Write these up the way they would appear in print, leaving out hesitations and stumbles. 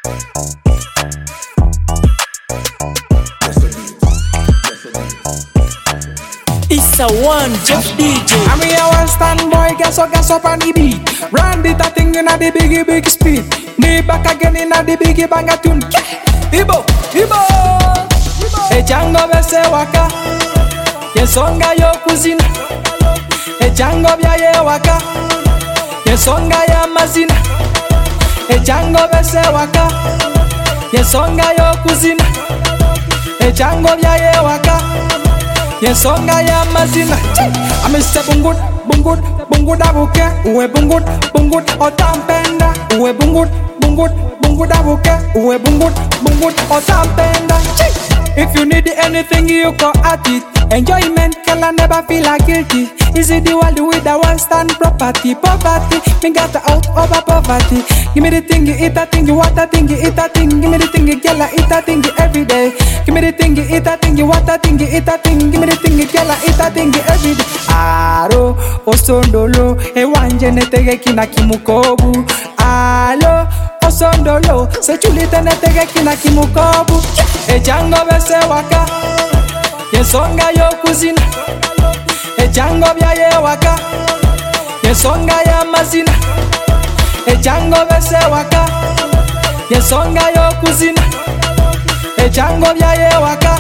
It's a one Jeff DJ. I'm here one stand boy, gas up on the beat. Run the thing in the big speed. Me back again in the big banga tune. Ibo. Echango bese waka. Yesonga yo kuzina. Echango bya ye waka. Yesonga ya mazina. Echango bese waka. Yesonga yo kuzina. Echango bya ye waka. Yesonga ya mazina. I'm say bungut abuke. Uwe bungut otampenda. Uwe bungut abuke. Uwe bungut otampenda. If you need anything, you go at it. Enjoyment can never feel like guilty. Is it the world with the one stand property? Poverty, me got out over poverty. Give me the thing, you eat that thing, you want that thing, you eat that thing. Give me the thing, you girl, I eat that thing every day. Give me the thing, you eat that thing, you want that thing, you eat that thing. Give me the thing, you girl, I eat that thing every day. Aro, osondolo, ewanje netege kina kimukobu. Alo, osondolo, se chulite netege kina kimukobu. Echango bese waka. Yesonga yo kuzina. Echango bya ye waka. Yesonga ya mazina. Echango bese waka. Yesonga yo kuzina. Echango bya ye waka.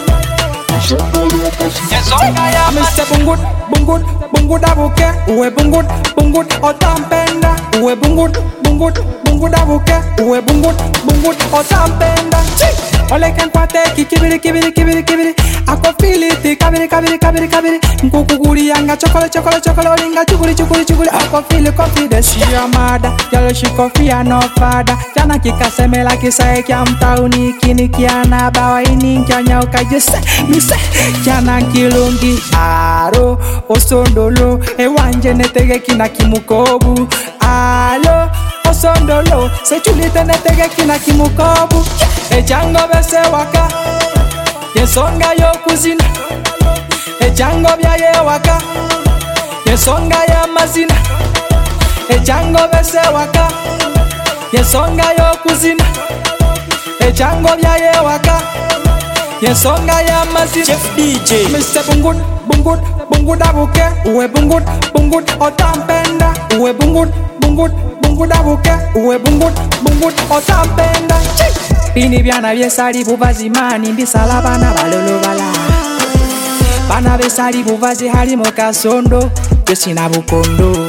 Yesonga ya Mr. bungut abuke. Uwe bungut otampenda. Uwe bungut abuke. Uwe bungut otampenda. Ole kan kwate kibiri. Ako feel it kabiri. Nkukuguri yanga chokolo linga chukuri. Ako feel confidence. She a mother, yalo she coffee no father. Jana kikasemela kisae kya mtauni kini kiana bawa ini kyanya ukajese. Mise kyana kilungi aro osondolo ewanje netege kina kimukobu. Alo osondolo se chulite netege kina kimukobu. Echango bese waka. Yesonga yo kuzina. Echango bya ye waka. Yesonga ya mazina. Echango bese waka. Yesonga yo kuzina. Echango bya ye waka. Yesonga ya mazina. Jeff DJ. Mr. bungut abuke. Uwe bungut otampenda. Uwe bungut abuke. Uwe bungut otampenda. Bini byana byesali buvazi mani mbisala bana balolo bala. Bana besali buvazi hali mokasondo besina bukondo.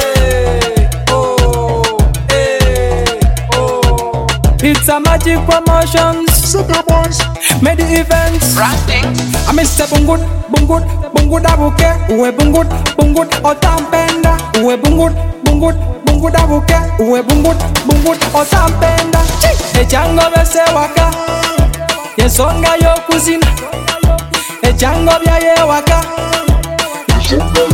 It's a magic promotions. Super boys. Made events. Branding. I'm Mr. bungut abuke. Uwe bungut otampenda. Uwe bungut abuke. Uwe bungut otampenda. Echango bese waka. Yesonga yo kuzina. Echango bya ye waka.